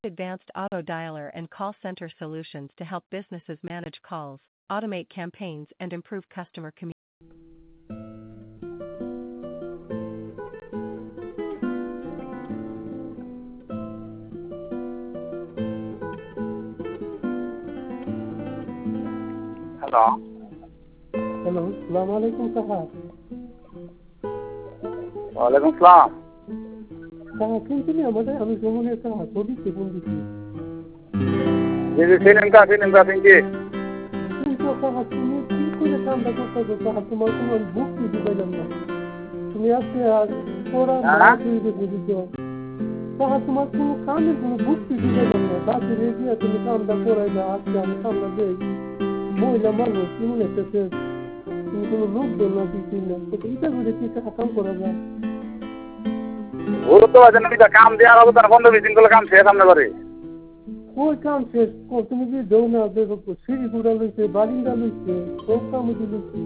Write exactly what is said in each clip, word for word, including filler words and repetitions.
advanced auto dialer and call center solutions to help businesses manage calls, automate campaigns, and improve customer communication. Hello. Hello, Assalamu alaikum sahab. Walaikum salam. Sahab, শুনছিলি আমাদের আমি জমুনের সাহা ছবি কে phone দিচ্ছি। জি জি সিনেম কা সিনেম কা CNG. কিন্তু সাহা তুমি কি করে কামটা করছো সাহা তোমার কোনো বুক দিতে পারলাম না। তুমি আজকে আর পড়া না দিতে দিতে। সাহা তোমার কোনো কামে কোনো বুক দিতে পারলাম না। বাকি রেডিয়া তুমি কামটা করাই দাও আজকে আমি কামটা দেই। মহিলা মানুষ তুমি একটা তুমি কোনো লোক দল না দিচ্ছি না। তো এটা করে কি কাম করা যায়? ওর তো আছেন আমি কাম দেওয়ার হবে তার বন্ধ বিদিন গুলো কাম শেষ সামনে করে কই কাম শেষ তুমি কি দেও না দেখো সিঁড়ি গুড়া লইছে বারিন্দা লইছে সব কাম দিলছি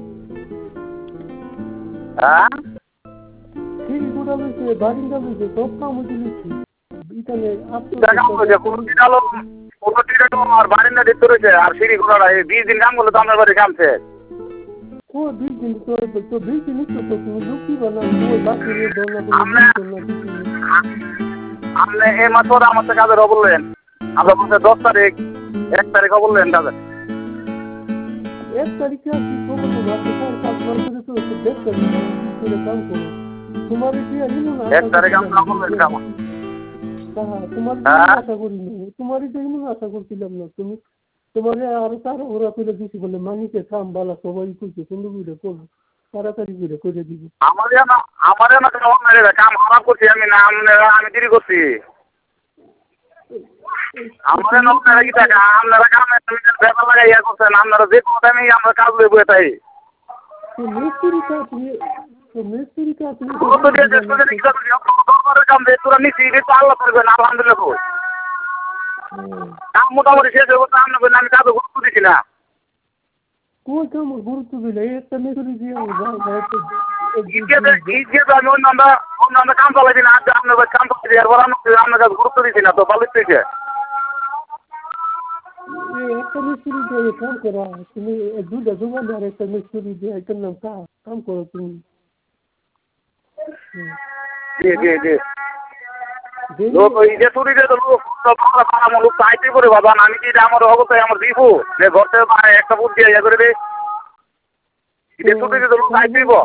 হ্যাঁ সিঁড়ি গুড়া লইছে বারিন্দা লইছে সব কাম দিলছি এখানে আপনি কাম করে কোন দিন আলো কোন দিন আর বারিন্দা দিতে রয়েছে আর সিঁড়ি গুড়া এই বিশ দিন কাম করলে তো আমার বাড়ি কাম শেষ ও বিশ দিন তো তো বিশ দিন তো তুমি লুকি বানা ওই বাকি রে দেও না তুমি আপনি এই মাস পরে আমার সাথে কাজের বললেন আমরা বলতে দশ তারিখ এক তারিখ বললেন কাজের এক তারিখে কি খবর নেব আপনি কোন কাজ করতে তো দেখ করে কাম করো তোমার কি আইনো না এক তারিখ আমরা বললেন কাম হ্যাঁ তোমার আশা করি তোমার জন্য আশা করছিলাম না তুমি তোমার আর তার ওরা করে দিছি বলে মানিকে কাম বালা সবাই কইছে সুন্দর করে করো তাড়াতাড়ি করে করে দিব আমার না আমার না কাম মেরে কাম খারাপ করছি আমি না আমি দেরি করছি আমাদের আপনারা কি টাকা আপনারা কামে ব্যাপার লাগাইয়া করছেন আপনারা যে কোনো টাইমে আমরা কাজ লইব এটাই মিস্ত্রি কাজ মিস্ত্রি কাজ কাম দিয়ে তোরা নিচ্ছি তো আল্লাহ করবেন আলহামদুলিল্লাহ কই কাম মোটামুটি শেষ হয়ে গেছে আপনি বললেন আমি কাজে গুরুত্ব দিচ্ছি না কোন কাম গুরুত্ব দিলে একটা মিস্ত্রি দিয়ে আমি অন্য আমরা অন্য আমরা কাম চালাই দিন আজ আপনার কাম চালাই এরপর আপনার কাছে গুরুত্ব দিচ্ছি না তো ভালো থেকে একটা মিস্ত্রি দিয়ে কাম করা তুমি দুটা দোকানদার একটা মিস্ত্রি দিয়ে একটা নাম কাম করো তুমি জি জি জি লোক ওই যে চুরি দিয়ে তো লোক আমার লোক চাইতে করে বাবা আমি কি আমার অবস্থায় আমার দিব যে ঘর থেকে একটা বুট দিয়ে ইয়ে করে দে যে চুরি দিয়ে তো লোক চাই দিব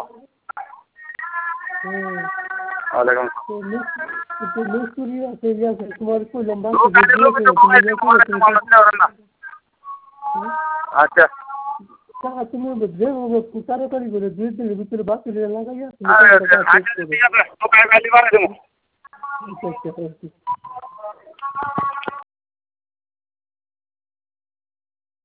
ওয়ালাইকুম মিস্ত্রি আছে তোমার কইলাম আচ্ছা তুমি তাড়াতাড়ি করে দুই দিনের ভিতরে বাকি লাগাইয়া